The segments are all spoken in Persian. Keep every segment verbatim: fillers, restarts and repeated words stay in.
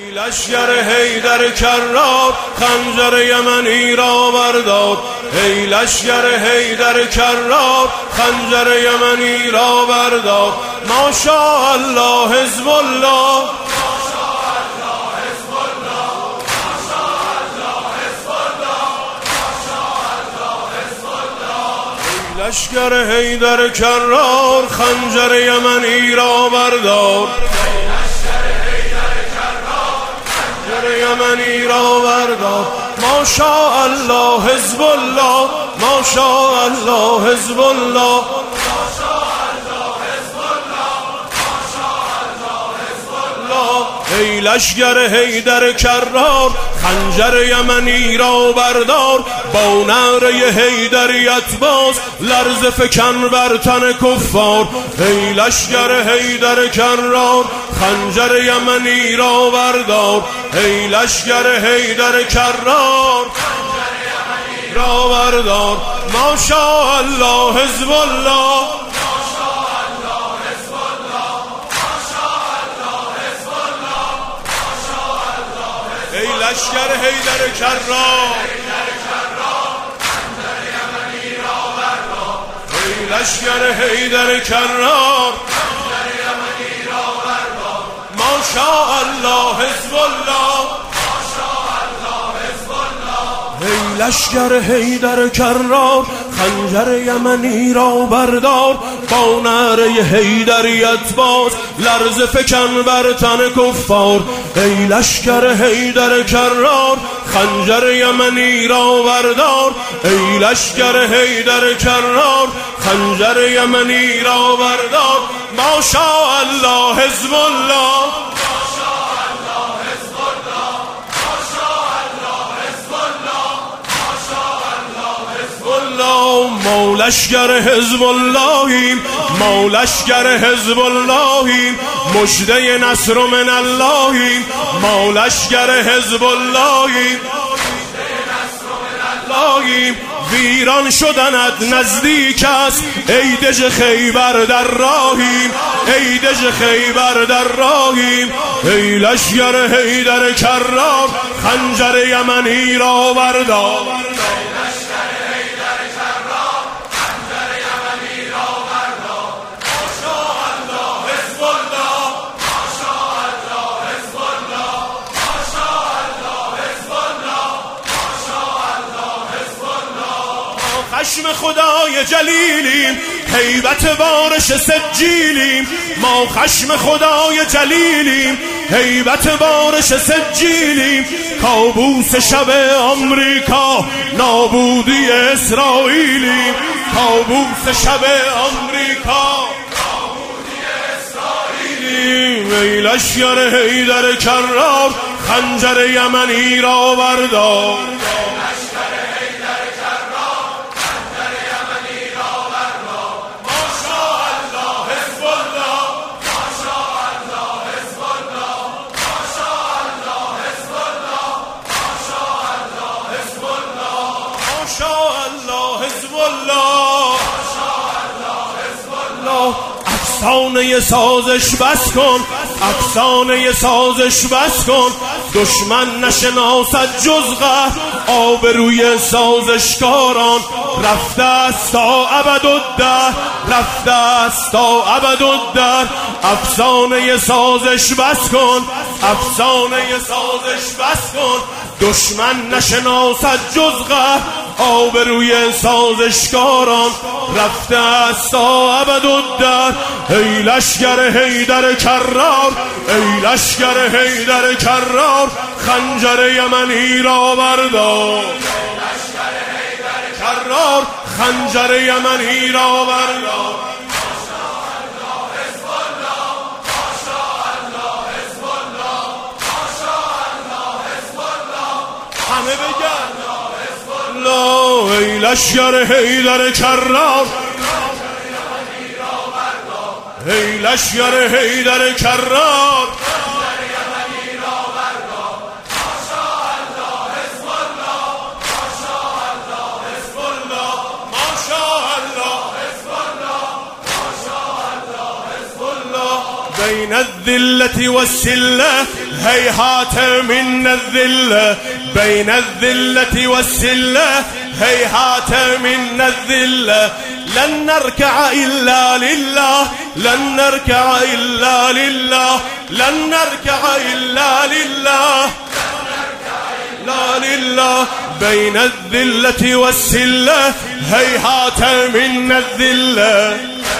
ای لشگر حیدر کرار خنجر یمنی را بردار، ای لشگر حیدر کرار خنجر یمنی را بردار. ماشاءالله حزب الله، لشگر حیدر کرار خنجر یمنی را بردار، خنجر یمنی را بردار. ماشاءالله حزب الله، ماشاءالله حزب الله، ای لشگر حیدر کرار خنجر یمنی را بردار. با نعره حیدریت باز لرز فکن بر تن کفار، ای لشگر حیدر کرار خنجر یمنی را بردار، ای لشگر حیدر کرار خنجر یمنی را بردار. ماشاءالله حزب الله، ای لشگر حیدر کرار خنجر یمنی را بردار، ای لشگر حیدر کرار خنجر یمنی را بردار. ماشاءالله حزب الله، ماشاءالله حزب الله، ای لشگر حیدر کرار خنجر یمنی را بردار. با نعره حیدریت باز لرز فکن بر تن کفار، ای لشگر حیدر کرار خنجر یمنی را بردار، ای لشگر حیدر کرار خنجر یمنی را بردار. ماشاءالله حزب الله، مولشگر حزب اللهیم، مولشگر حزب اللهیم، مژده نصر من اللهیم، مولشگر حزب اللهیم، مژده نصر من اللهیم. ویران شدنت نزدیک است ای دژ خیبر در راهیم، ای دژ خیبر در راهیم، ای لشگر حیدر کرار خنجر یمنی را بردار، خشم خدای جلیلیم، هیبت بارش سجیلیم، ما خشم خدای جلیلیم، هیبت بارش سجیلیم. کابوس شب آمریکا نابودی اسرائیلیم، کابوس شب آمریکا نابودی اسرائیلیم. ای لشگر حیدر کرار خنجر یمنی را بردار، افسانه سازش بس کن، افسانه سازش بس کن. دشمن نشناسد جز قهر آبروی سازشکاران. رفته است تا ابدالدهر، رفته است تا ابدالدهر. افسانه سازش بس کن، افسانه سازش بس کن. دشمن نشناسد جز قهر آبروی سازشکاران. رفته است تا ابدالدهر. ای لشگر حیدر کرار، ای لشگر حیدر کرار خنجر یمنی را بردار، لشگر حیدر کرار خنجر یمنی را بردار. ماشاءالله حزب الله، ماشاءالله حزب الله، ماشاءالله حزب الله. همه بگن ای لشگر حیدر کرار، ای لشگر حیدر کرار خنجر یمنی را بردار. ماشاءالله حزب الله، ماشاءالله حزب الله، ماشاءالله حزب الله، ماشاءالله حزب الله. بین الذلة والسلة هيهات منا الذلة بين الذلة والسلة، هيهات منا الذلة لن نركع إلا لله، لن نركع إلا لله، لن نركع إلا لله، لا لله بين الذلة والسلة، هيهات منا الذلة،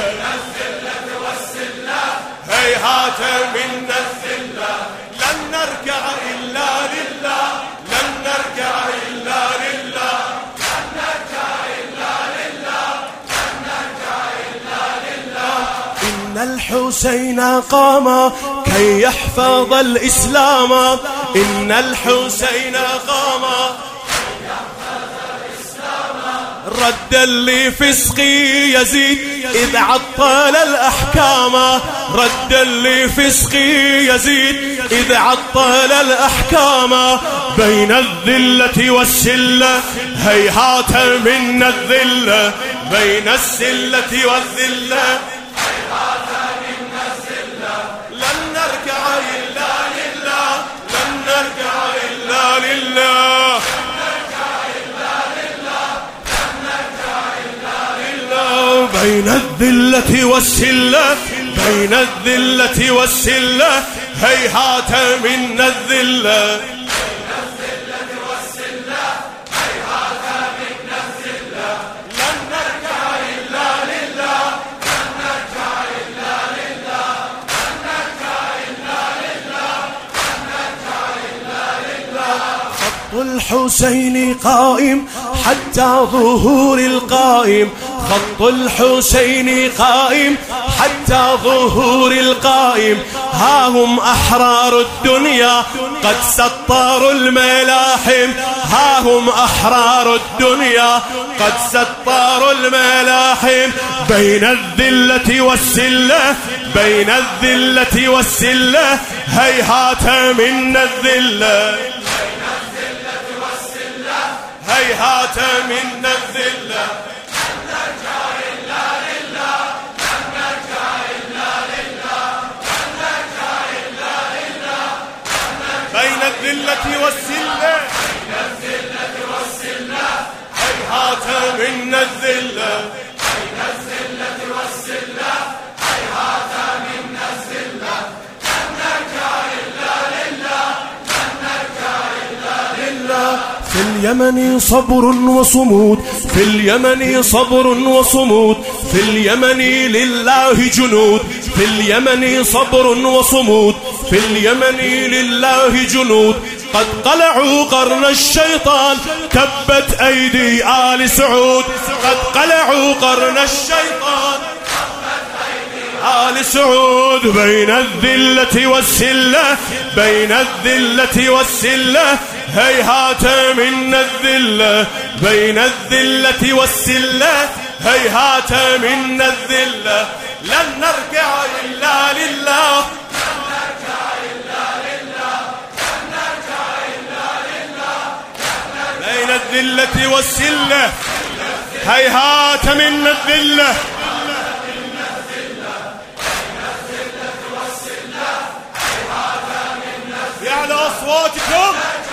هيهات منا الذلة لن نركع إلا لله، لن نركع إلا لله، لن نركع إلا لله، لن نركع إلا لله. إن الحسين قام كي يحفظ الإسلام، إن الحسين قام كي يحفظ الإسلام، ردا لفسق يزيد إذ عطل الأحكام، ردا لفسق يزيد إذ عطل الأحكام، بين الذلة والسلة هيهات منا الذلة، بين السلة والذلة هيهات منا الذلة، لن نركع إلا لله، لن نركع إلا لله، بين الذلة والسلة، بين الذلة والسلة هيهات منا الذلة، بين الذلة والسلة هيهات منا الذلة، لن نركع إلا لله، لن نركع إلا لله، لن نركع إلا لله، لن نركع إلا لله. خط الحسين قائم حتى ظهور القائم، خط الحسين قائم حتى ظهور القائم، ها هم أحرار الدنيا قد سطروا الملاحم، ها هم أحرار الدنيا قد سطروا الملاحم، بين الذلة والسلة، بين الذلة والسلة هيهات منا الذلة، بين الذلة والسلة هيهات منا الذلة، بين الذلة والسلة، بين الذلة والسلة هيهات منا الذلة، بين الذلة والسلة هيهات منا الذلة، لن نركع إلا لله، لن نركع إلا لله. في اليمن صبر وصمود، في اليمن صبر وصمود، في اليمن لله جنود، في اليمن صبر وصمود، في اليمن لله جنود، قد قلعوا قرن الشيطان كبت أيدي آل سعود، قد قلعوا قرن الشيطان كبت أيدي آل سعود، بين الذلة والسلة، بين الذلة والسلة هيهات منا الذلة، بين الذلة والسلة هيهات منا الذلة، لن نركع إلا لله، لن نركع إلا لله، لن نركع إلا لله، بين الذلة والسلة هيهات منا الذلة، يعلى أصواتكم،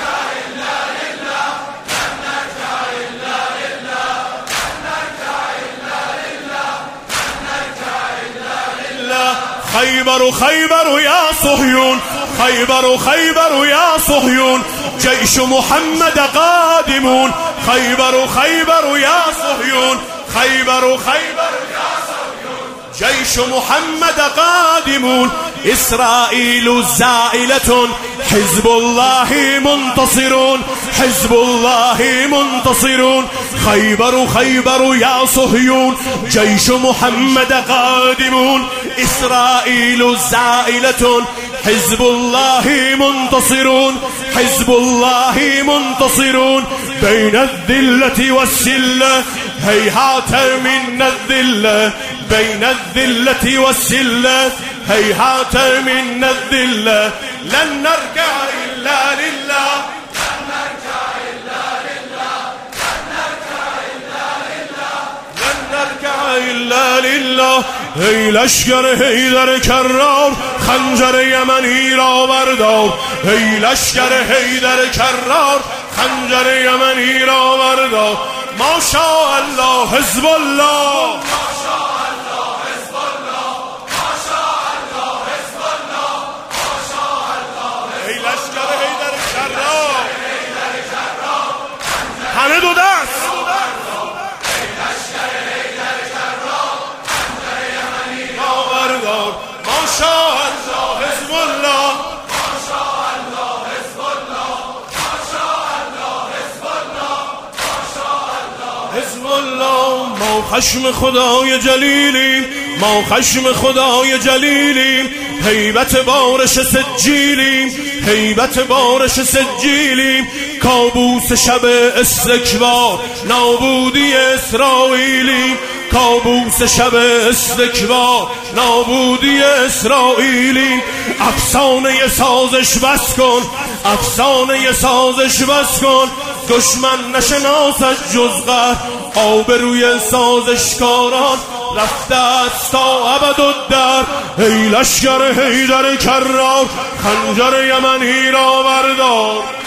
خيبر خيبر يا صهيون، خيبر خيبر يا صهيون، جيش محمد قادمون، خيبر خيبر يا صهيون، خيبر خيبر يا صهيون، جيش محمد قادمون، إسرائيل زائلة حزب الله منتصرون، حزب الله منتصرون، خيبر خيبر يا صهيون، جيش محمد قادمون، إسرائيل زائلة حزب الله منتصرون، حزب الله منتصرون، بين الذلة والسلة هيهات منا الذلة، بين الذلة والسلة هيهات منا الذلة، لن نركع إلا لله، لن نركع إلا لله، لن نركع إلا لله، لن نركع إلا لله. هي لشكر هيدر كرار خنجر یمنی را بردار ای لشکر حیدر کرار خنجر یمنی را بردار ماشاءالله حزب الله همه دو دست بردار ماشاءالله حزب الله ماشاءالله حزب الله ماشاءالله حزب الله حزب الله ما خشم خدای جلیلیم ما خشم خدای جلیلیم هیبت بارش سجیلیم هیبت بارش سجیلیم کابوس شب استکبار نابودی اسرائیلیم کابوس شب استکبار نابودی اسرائیلیم افسانه سازش بس کن افسانه سازش بس کن دشمن نشناسد جز قهر آبروی سازشکاران رفته است تا ابدالدهر ای لشکر حیدر کرار خنجر یمنی را بردار